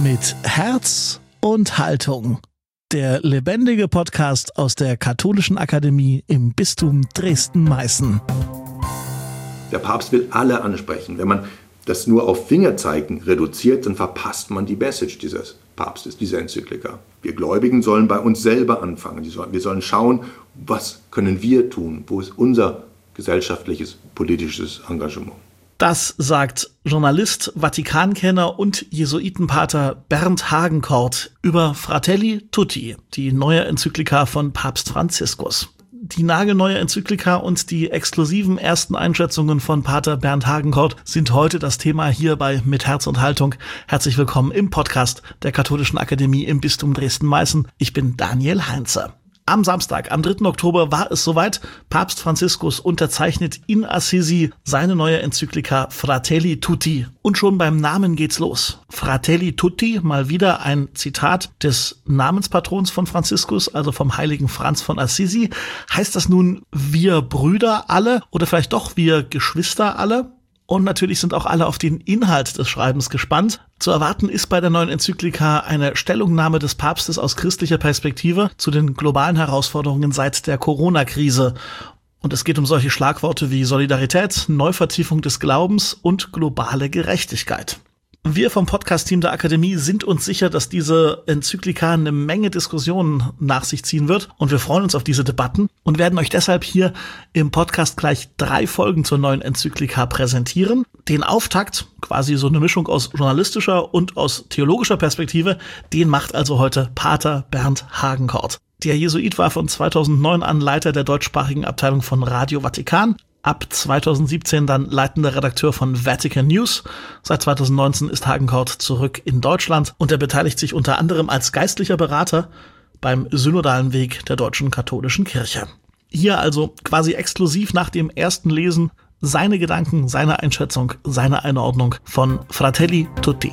Mit Herz und Haltung. Der lebendige Podcast aus der Katholischen Akademie im Bistum Dresden-Meißen. Der Papst will alle ansprechen. Wenn man das nur auf Fingerzeigen reduziert, dann verpasst man die Message dieses Papstes, dieser Enzyklika. Wir Gläubigen sollen bei uns selber anfangen. Wir sollen schauen, was können wir tun? Wo ist unser gesellschaftliches, politisches Engagement? Das sagt Journalist, Vatikankenner und Jesuitenpater Bernd Hagenkort über Fratelli Tutti, die neue Enzyklika von Papst Franziskus. Die nagelneue Enzyklika und die exklusiven ersten Einschätzungen von Pater Bernd Hagenkort sind heute das Thema hier bei Mit Herz und Haltung. Herzlich willkommen im Podcast der Katholischen Akademie im Bistum Dresden-Meißen. Ich bin Daniel Heinze. Am Samstag, am 3. Oktober, war es soweit. Papst Franziskus unterzeichnet in Assisi seine neue Enzyklika Fratelli Tutti. Und schon beim Namen geht's los. Fratelli Tutti, mal wieder ein Zitat des Namenspatrons von Franziskus, also vom heiligen Franz von Assisi. Heißt das nun wir Brüder alle oder vielleicht doch wir Geschwister alle? Und natürlich sind auch alle auf den Inhalt des Schreibens gespannt. Zu erwarten ist bei der neuen Enzyklika eine Stellungnahme des Papstes aus christlicher Perspektive zu den globalen Herausforderungen seit der Corona-Krise. Und es geht um solche Schlagworte wie Solidarität, Neuvertiefung des Glaubens und globale Gerechtigkeit. Wir vom Podcast-Team der Akademie sind uns sicher, dass diese Enzyklika eine Menge Diskussionen nach sich ziehen wird und wir freuen uns auf diese Debatten und werden euch deshalb hier im Podcast gleich 3 Folgen zur neuen Enzyklika präsentieren. Den Auftakt, quasi so eine Mischung aus journalistischer und aus theologischer Perspektive, den macht also heute Pater Bernd Hagenkort. Der Jesuit war von 2009 an Leiter der deutschsprachigen Abteilung von Radio Vatikan. Ab 2017 dann leitender Redakteur von Vatican News. Seit 2019 ist Hagenkort zurück in Deutschland und er beteiligt sich unter anderem als geistlicher Berater beim synodalen Weg der deutschen katholischen Kirche. Hier also quasi exklusiv nach dem ersten Lesen seine Gedanken, seine Einschätzung, seine Einordnung von Fratelli Tutti.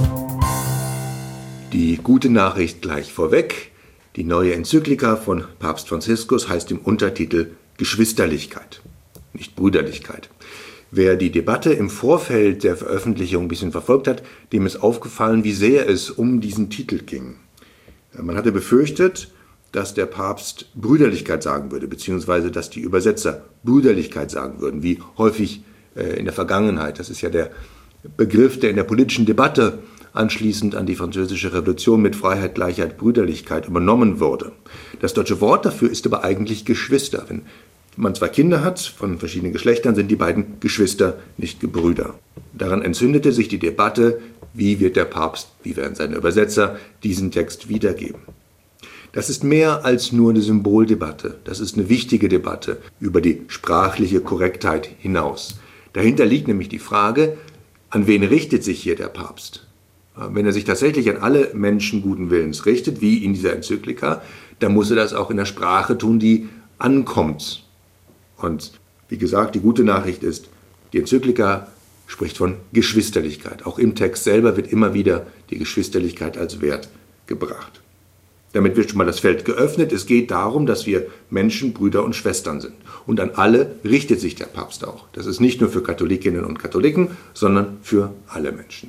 Die gute Nachricht gleich vorweg. Die neue Enzyklika von Papst Franziskus heißt im Untertitel Geschwisterlichkeit. Nicht Brüderlichkeit. Wer die Debatte im Vorfeld der Veröffentlichung ein bisschen verfolgt hat, dem ist aufgefallen, wie sehr es um diesen Titel ging. Man hatte befürchtet, dass der Papst Brüderlichkeit sagen würde, beziehungsweise dass die Übersetzer Brüderlichkeit sagen würden, wie häufig in der Vergangenheit. Das ist ja der Begriff, der in der politischen Debatte anschließend an die französische Revolution mit Freiheit, Gleichheit, Brüderlichkeit übernommen wurde. Das deutsche Wort dafür ist aber eigentlich Geschwister. Wenn man 2 Kinder hat, von verschiedenen Geschlechtern, sind die beiden Geschwister, nicht Gebrüder. Daran entzündete sich die Debatte, wie wird der Papst, wie werden seine Übersetzer diesen Text wiedergeben. Das ist mehr als nur eine Symboldebatte. Das ist eine wichtige Debatte über die sprachliche Korrektheit hinaus. Dahinter liegt nämlich die Frage, an wen richtet sich hier der Papst? Wenn er sich tatsächlich an alle Menschen guten Willens richtet, wie in dieser Enzyklika, dann muss er das auch in der Sprache tun, die ankommt. Und wie gesagt, die gute Nachricht ist, die Enzyklika spricht von Geschwisterlichkeit. Auch im Text selber wird immer wieder die Geschwisterlichkeit als Wert gebracht. Damit wird schon mal das Feld geöffnet. Es geht darum, dass wir Menschen, Brüder und Schwestern sind. Und an alle richtet sich der Papst auch. Das ist nicht nur für Katholikinnen und Katholiken, sondern für alle Menschen.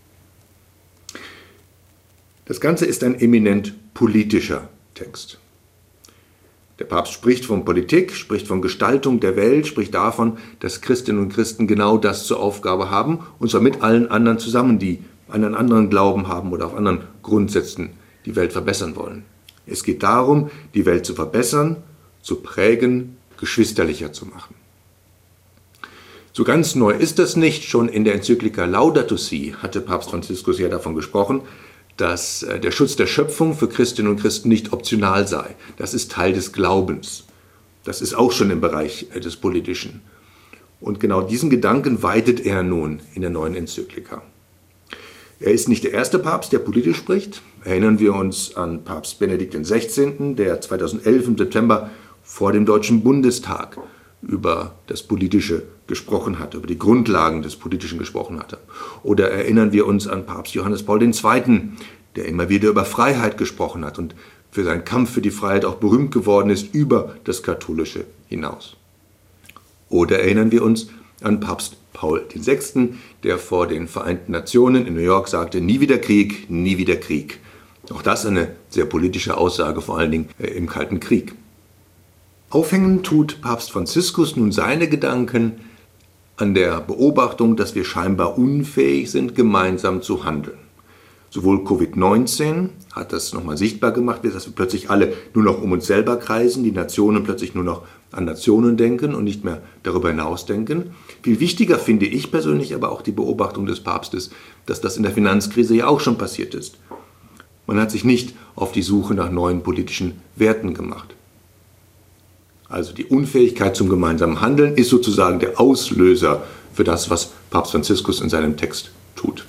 Das Ganze ist ein eminent politischer Text. Der Papst spricht von Politik, spricht von Gestaltung der Welt, spricht davon, dass Christinnen und Christen genau das zur Aufgabe haben, und zwar mit allen anderen zusammen, die einen anderen Glauben haben oder auf anderen Grundsätzen die Welt verbessern wollen. Es geht darum, die Welt zu verbessern, zu prägen, geschwisterlicher zu machen. So ganz neu ist das nicht. Schon in der Enzyklika Laudato Si hatte Papst Franziskus ja davon gesprochen, dass der Schutz der Schöpfung für Christinnen und Christen nicht optional sei. Das ist Teil des Glaubens. Das ist auch schon im Bereich des Politischen. Und genau diesen Gedanken weitet er nun in der neuen Enzyklika. Er ist nicht der erste Papst, der politisch spricht. Erinnern wir uns an Papst Benedikt XVI., der 2011 im September vor dem Deutschen Bundestag über das Politische gesprochen hatte, über die Grundlagen des Politischen gesprochen hatte. Oder erinnern wir uns an Papst Johannes Paul II., der immer wieder über Freiheit gesprochen hat und für seinen Kampf für die Freiheit auch berühmt geworden ist über das Katholische hinaus. Oder erinnern wir uns an Papst Paul VI., der vor den Vereinten Nationen in New York sagte, nie wieder Krieg, nie wieder Krieg. Auch das eine sehr politische Aussage, vor allen Dingen im Kalten Krieg. Aufhängen tut Papst Franziskus nun seine Gedanken an der Beobachtung, dass wir scheinbar unfähig sind, gemeinsam zu handeln. Sowohl Covid-19 hat das nochmal sichtbar gemacht, dass wir plötzlich alle nur noch um uns selber kreisen, die Nationen plötzlich nur noch an Nationen denken und nicht mehr darüber hinaus denken. Viel wichtiger finde ich persönlich aber auch die Beobachtung des Papstes, dass das in der Finanzkrise ja auch schon passiert ist. Man hat sich nicht auf die Suche nach neuen politischen Werten gemacht. Also die Unfähigkeit zum gemeinsamen Handeln ist sozusagen der Auslöser für das, was Papst Franziskus in seinem Text tut.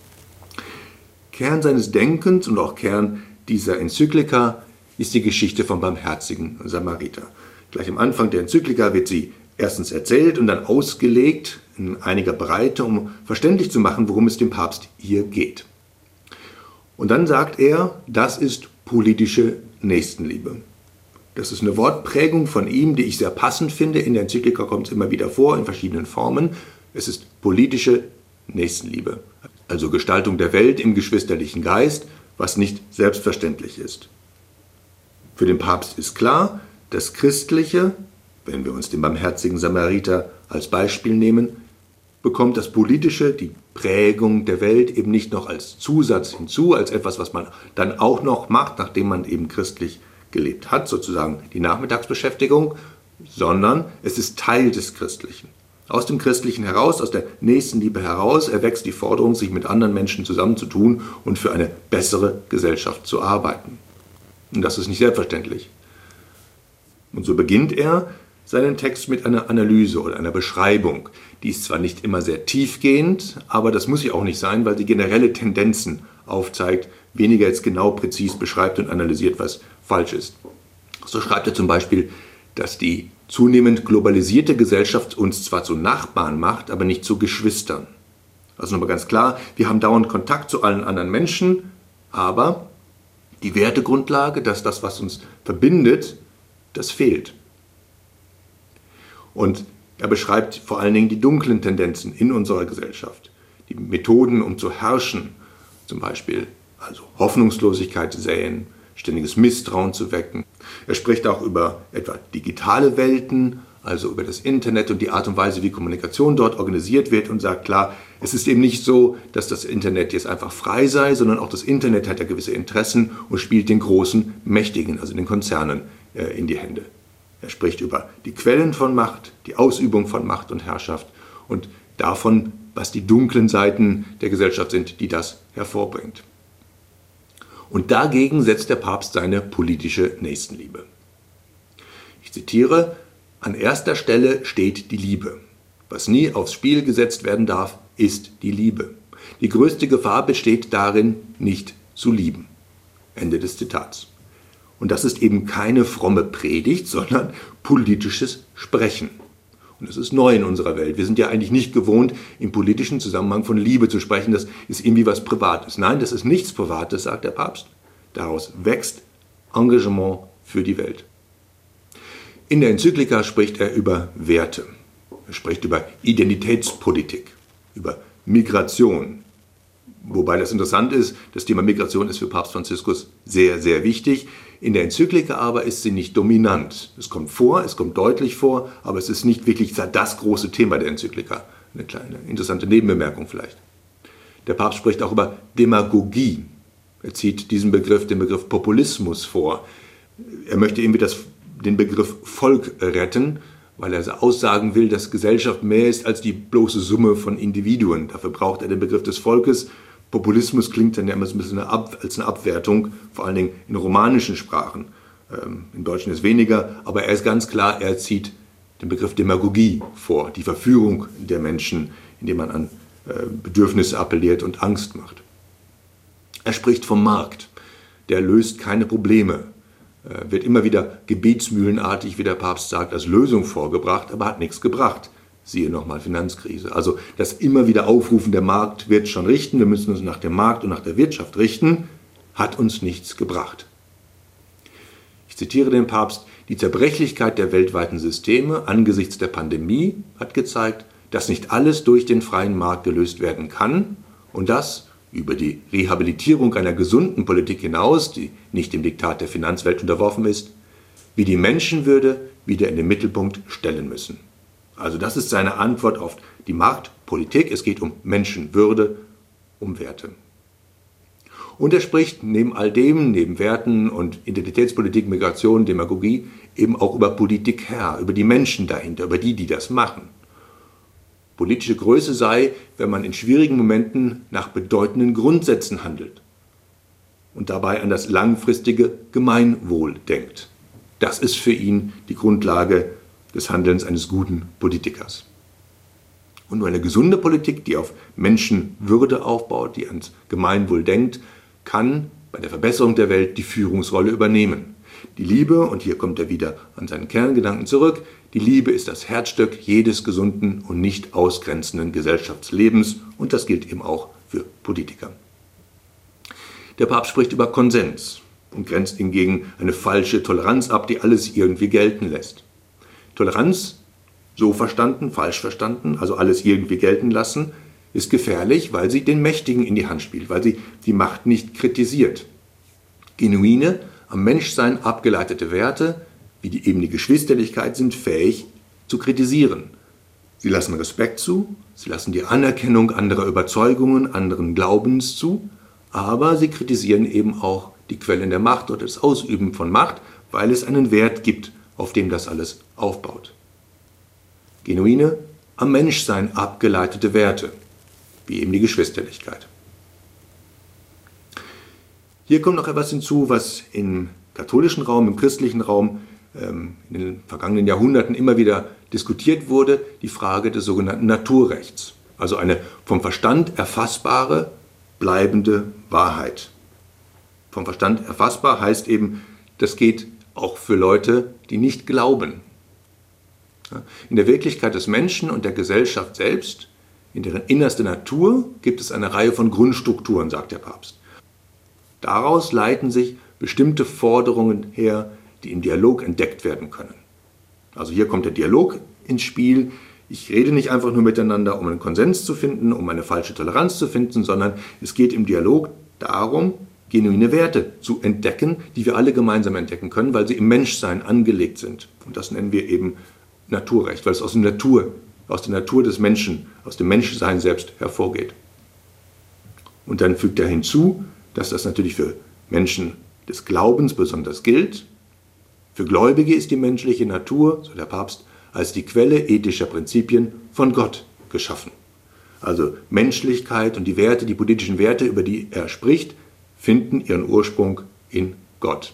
Kern seines Denkens und auch Kern dieser Enzyklika ist die Geschichte vom barmherzigen Samariter. Gleich am Anfang der Enzyklika wird sie erstens erzählt und dann ausgelegt in einiger Breite, um verständlich zu machen, worum es dem Papst hier geht. Und dann sagt er, das ist politische Nächstenliebe. Das ist eine Wortprägung von ihm, die ich sehr passend finde. In der Enzyklika kommt es immer wieder vor, in verschiedenen Formen. Es ist politische Nächstenliebe. Also Gestaltung der Welt im geschwisterlichen Geist, was nicht selbstverständlich ist. Für den Papst ist klar, das Christliche, wenn wir uns den barmherzigen Samariter als Beispiel nehmen, bekommt das Politische, die Prägung der Welt eben nicht noch als Zusatz hinzu, als etwas, was man dann auch noch macht, nachdem man eben christlich gelebt hat, sozusagen die Nachmittagsbeschäftigung, sondern es ist Teil des Christlichen. Aus dem Christlichen heraus, aus der Nächstenliebe heraus, erwächst die Forderung, sich mit anderen Menschen zusammenzutun und für eine bessere Gesellschaft zu arbeiten. Und das ist nicht selbstverständlich. Und so beginnt er seinen Text mit einer Analyse oder einer Beschreibung. Die ist zwar nicht immer sehr tiefgehend, aber das muss sie auch nicht sein, weil sie generelle Tendenzen aufzeigt, weniger jetzt genau präzis beschreibt und analysiert, was falsch ist. So schreibt er zum Beispiel, dass die zunehmend globalisierte Gesellschaft uns zwar zu Nachbarn macht, aber nicht zu Geschwistern. Also nochmal ganz klar, wir haben dauernd Kontakt zu allen anderen Menschen, aber die Wertegrundlage, dass das, was uns verbindet, das fehlt. Und er beschreibt vor allen Dingen die dunklen Tendenzen in unserer Gesellschaft, die Methoden, um zu herrschen, zum Beispiel also Hoffnungslosigkeit säen, ständiges Misstrauen zu wecken. Er spricht auch über etwa digitale Welten, also über das Internet und die Art und Weise, wie Kommunikation dort organisiert wird und sagt, klar, es ist eben nicht so, dass das Internet jetzt einfach frei sei, sondern auch das Internet hat ja gewisse Interessen und spielt den großen Mächtigen, also den Konzernen, in die Hände. Er spricht über die Quellen von Macht, die Ausübung von Macht und Herrschaft und davon, was die dunklen Seiten der Gesellschaft sind, die das hervorbringt. Und dagegen setzt der Papst seine politische Nächstenliebe. Ich zitiere, an erster Stelle steht die Liebe. Was nie aufs Spiel gesetzt werden darf, ist die Liebe. Die größte Gefahr besteht darin, nicht zu lieben. Ende des Zitats. Und das ist eben keine fromme Predigt, sondern politisches Sprechen. Und das ist neu in unserer Welt. Wir sind ja eigentlich nicht gewohnt, im politischen Zusammenhang von Liebe zu sprechen. Das ist irgendwie was Privates. Nein, das ist nichts Privates, sagt der Papst. Daraus wächst Engagement für die Welt. In der Enzyklika spricht er über Werte. Er spricht über Identitätspolitik, über Migration. Wobei das interessant ist, das Thema Migration ist für Papst Franziskus sehr, sehr wichtig. In der Enzyklika aber ist sie nicht dominant. Es kommt vor, es kommt deutlich vor, aber es ist nicht wirklich das große Thema der Enzyklika. Eine kleine interessante Nebenbemerkung vielleicht. Der Papst spricht auch über Demagogie. Er zieht den Begriff Populismus vor. Er möchte irgendwie den Begriff Volk retten, weil er aussagen will, dass Gesellschaft mehr ist als die bloße Summe von Individuen. Dafür braucht er den Begriff des Volkes. Populismus klingt dann ja immer so ein bisschen als eine Abwertung, vor allen Dingen in romanischen Sprachen. Im Deutschen ist weniger, aber er ist ganz klar, er zieht den Begriff Demagogie vor, die Verführung der Menschen, indem man an Bedürfnisse appelliert und Angst macht. Er spricht vom Markt, der löst keine Probleme, wird immer wieder gebetsmühlenartig, wie der Papst sagt, als Lösung vorgebracht, aber hat nichts gebracht. Siehe nochmal Finanzkrise. Also das immer wieder Aufrufen, der Markt wird schon richten, wir müssen uns nach dem Markt und nach der Wirtschaft richten, hat uns nichts gebracht. Ich zitiere den Papst, die Zerbrechlichkeit der weltweiten Systeme angesichts der Pandemie hat gezeigt, dass nicht alles durch den freien Markt gelöst werden kann und dass über die Rehabilitierung einer gesunden Politik hinaus, die nicht dem Diktat der Finanzwelt unterworfen ist, wir die Menschenwürde wieder in den Mittelpunkt stellen müssen. Also das ist seine Antwort auf die Marktpolitik. Es geht um Menschenwürde, um Werte. Und er spricht neben all dem, neben Werten und Identitätspolitik, Migration, Demagogie, eben auch über Politiker, über die Menschen dahinter, über die das machen. Politische Größe sei, wenn man in schwierigen Momenten nach bedeutenden Grundsätzen handelt und dabei an das langfristige Gemeinwohl denkt. Das ist für ihn die Grundlage des Handelns eines guten Politikers. Und nur eine gesunde Politik, die auf Menschenwürde aufbaut, die ans Gemeinwohl denkt, kann bei der Verbesserung der Welt die Führungsrolle übernehmen. Die Liebe, und hier kommt er wieder an seinen Kerngedanken zurück, die Liebe ist das Herzstück jedes gesunden und nicht ausgrenzenden Gesellschaftslebens und das gilt eben auch für Politiker. Der Papst spricht über Konsens und grenzt hingegen eine falsche Toleranz ab, die alles irgendwie gelten lässt. Toleranz, so verstanden, falsch verstanden, also alles irgendwie gelten lassen, ist gefährlich, weil sie den Mächtigen in die Hand spielt, weil sie die Macht nicht kritisiert. Genuine, am Menschsein abgeleitete Werte, wie eben die Geschwisterlichkeit, sind fähig zu kritisieren. Sie lassen Respekt zu, sie lassen die Anerkennung anderer Überzeugungen, anderen Glaubens zu, aber sie kritisieren eben auch die Quellen der Macht oder das Ausüben von Macht, weil es einen Wert gibt, auf dem das alles aufbaut. Genuine, am Menschsein abgeleitete Werte, wie eben die Geschwisterlichkeit. Hier kommt noch etwas hinzu, was im katholischen Raum, im christlichen Raum in den vergangenen Jahrhunderten immer wieder diskutiert wurde, die Frage des sogenannten Naturrechts. Also eine vom Verstand erfassbare, bleibende Wahrheit. Vom Verstand erfassbar heißt eben, das geht auch für Leute, die nicht glauben. In der Wirklichkeit des Menschen und der Gesellschaft selbst, in deren innerste Natur, gibt es eine Reihe von Grundstrukturen, sagt der Papst. Daraus leiten sich bestimmte Forderungen her, die im Dialog entdeckt werden können. Also hier kommt der Dialog ins Spiel. Ich rede nicht einfach nur miteinander, um einen Konsens zu finden, um eine falsche Toleranz zu finden, sondern es geht im Dialog darum, genuine Werte zu entdecken, die wir alle gemeinsam entdecken können, weil sie im Menschsein angelegt sind. Und das nennen wir eben Naturrecht, weil es aus der Natur des Menschen, aus dem Menschsein selbst hervorgeht. Und dann fügt er hinzu, dass das natürlich für Menschen des Glaubens besonders gilt. Für Gläubige ist die menschliche Natur, so der Papst, als die Quelle ethischer Prinzipien von Gott geschaffen. Also Menschlichkeit und die Werte, die politischen Werte, über die er spricht, finden ihren Ursprung in Gott.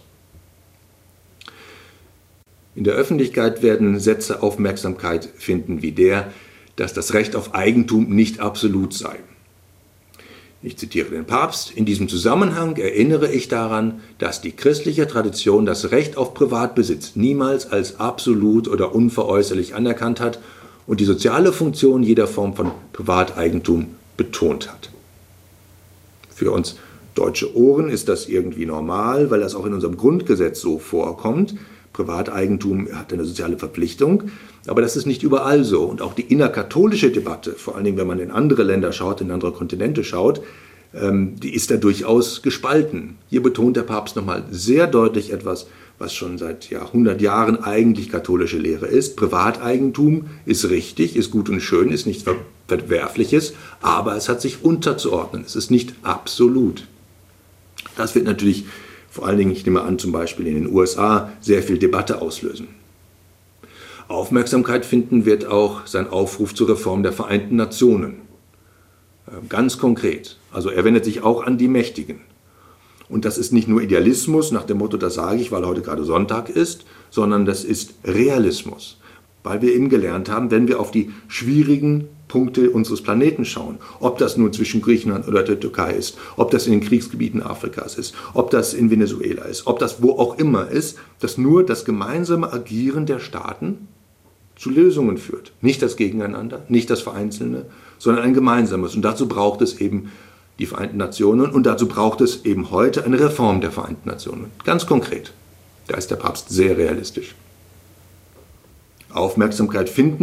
In der Öffentlichkeit werden Sätze Aufmerksamkeit finden wie der, dass das Recht auf Eigentum nicht absolut sei. Ich zitiere den Papst: In diesem Zusammenhang erinnere ich daran, dass die christliche Tradition das Recht auf Privatbesitz niemals als absolut oder unveräußerlich anerkannt hat und die soziale Funktion jeder Form von Privateigentum betont hat. Für uns deutsche Ohren ist das irgendwie normal, weil das auch in unserem Grundgesetz so vorkommt. Privateigentum hat eine soziale Verpflichtung, aber das ist nicht überall so. Und auch die innerkatholische Debatte, vor allen Dingen wenn man in andere Länder schaut, in andere Kontinente schaut, die ist da durchaus gespalten. Hier betont der Papst nochmal sehr deutlich etwas, was schon seit 100 Jahren eigentlich katholische Lehre ist. Privateigentum ist richtig, ist gut und schön, ist nichts Verwerfliches, aber es hat sich unterzuordnen, es ist nicht absolut. Das wird natürlich vor allen Dingen, ich nehme an, zum Beispiel in den USA sehr viel Debatte auslösen. Aufmerksamkeit finden wird auch sein Aufruf zur Reform der Vereinten Nationen. Ganz konkret. Also er wendet sich auch an die Mächtigen. Und das ist nicht nur Idealismus nach dem Motto, das sage ich, weil heute gerade Sonntag ist, sondern das ist Realismus. Weil wir eben gelernt haben, wenn wir auf die schwierigen Punkte unseres Planeten schauen, ob das nun zwischen Griechenland oder der Türkei ist, ob das in den Kriegsgebieten Afrikas ist, ob das in Venezuela ist, ob das wo auch immer ist, dass nur das gemeinsame Agieren der Staaten zu Lösungen führt. Nicht das Gegeneinander, nicht das Vereinzelte, sondern ein gemeinsames. Und dazu braucht es eben die Vereinten Nationen und dazu braucht es eben heute eine Reform der Vereinten Nationen. Ganz konkret. Da ist der Papst sehr realistisch. Aufmerksamkeit finden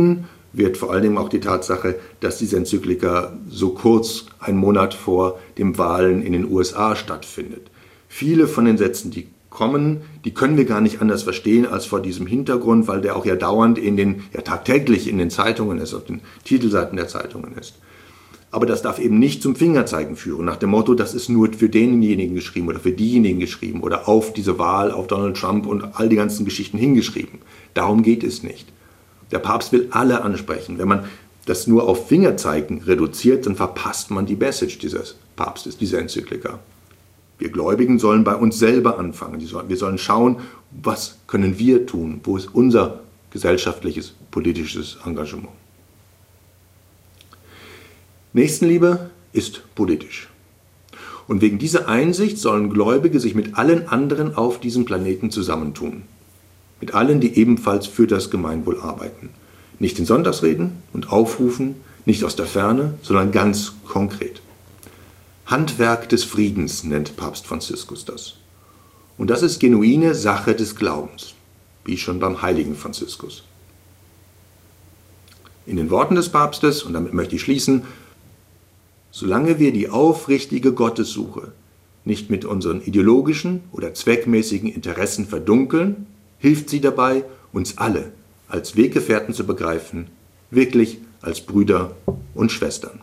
wird vor allen Dingen auch die Tatsache, dass diese Enzyklika so kurz, einen Monat vor den Wahlen in den USA stattfindet. Viele von den Sätzen, die kommen, die können wir gar nicht anders verstehen als vor diesem Hintergrund, weil der auch ja dauernd tagtäglich in den Zeitungen ist, auf den Titelseiten der Zeitungen ist. Aber das darf eben nicht zum Fingerzeigen führen, nach dem Motto, das ist nur für denjenigen geschrieben oder für diejenigen geschrieben oder auf diese Wahl, auf Donald Trump und all die ganzen Geschichten hingeschrieben. Darum geht es nicht. Der Papst will alle ansprechen. Wenn man das nur auf Fingerzeigen reduziert, dann verpasst man die Message dieses Papstes, dieser Enzyklika. Wir Gläubigen sollen bei uns selber anfangen. Wir sollen schauen, was können wir tun, wo ist unser gesellschaftliches, politisches Engagement. Nächstenliebe ist politisch. Und wegen dieser Einsicht sollen Gläubige sich mit allen anderen auf diesem Planeten zusammentun. Mit allen, die ebenfalls für das Gemeinwohl arbeiten. Nicht in Sonntagsreden und Aufrufen, nicht aus der Ferne, sondern ganz konkret. Handwerk des Friedens nennt Papst Franziskus das. Und das ist genuine Sache des Glaubens, wie schon beim heiligen Franziskus. In den Worten des Papstes, und damit möchte ich schließen, solange wir die aufrichtige Gottessuche nicht mit unseren ideologischen oder zweckmäßigen Interessen verdunkeln, hilft sie dabei, uns alle als Weggefährten zu begreifen, wirklich als Brüder und Schwestern.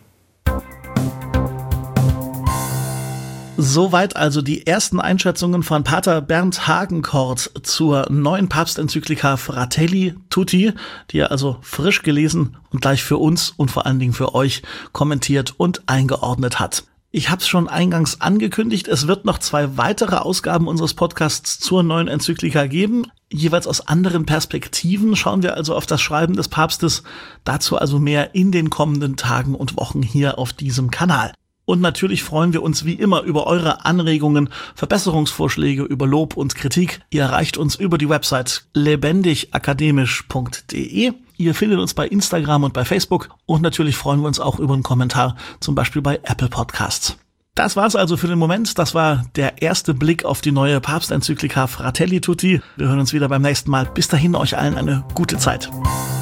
Soweit also die ersten Einschätzungen von Pater Bernd Hagenkort zur neuen Papstenzyklika Fratelli Tutti, die er also frisch gelesen und gleich für uns und vor allen Dingen für euch kommentiert und eingeordnet hat. Ich habe es schon eingangs angekündigt, es wird noch 2 weitere Ausgaben unseres Podcasts zur neuen Enzyklika geben. Jeweils aus anderen Perspektiven schauen wir also auf das Schreiben des Papstes. Dazu also mehr in den kommenden Tagen und Wochen hier auf diesem Kanal. Und natürlich freuen wir uns wie immer über eure Anregungen, Verbesserungsvorschläge, über Lob und Kritik. Ihr erreicht uns über die Website lebendigakademisch.de. Ihr findet uns bei Instagram und bei Facebook. Und natürlich freuen wir uns auch über einen Kommentar, zum Beispiel bei Apple Podcasts. Das war's also für den Moment. Das war der erste Blick auf die neue Papstenzyklika Fratelli Tutti. Wir hören uns wieder beim nächsten Mal. Bis dahin euch allen eine gute Zeit.